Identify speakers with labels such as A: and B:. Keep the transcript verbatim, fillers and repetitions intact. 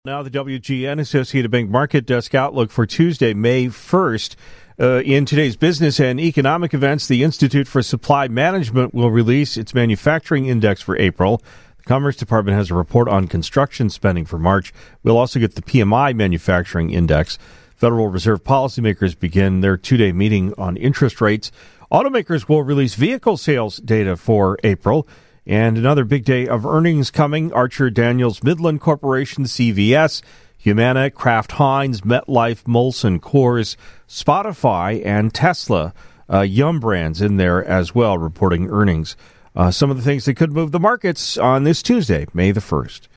A: Now the W G N Associated Bank Market Desk Outlook for Tuesday, May first. Uh, in today's business and economic events, the Institute for Supply Management will release its manufacturing index for April. The Commerce Department has a report on construction spending for March. We'll also get the P M I manufacturing index. Federal Reserve policymakers begin their two-day meeting on interest rates. Automakers will release vehicle sales data for April. And another big day of earnings coming. Archer Daniels Midland Corporation, C V S, Humana, Kraft Heinz, MetLife, Molson Coors, Spotify, and Tesla. Uh, Yum Brands in there as well, reporting earnings. Uh, some of the things that could move the markets on this Tuesday, May the first.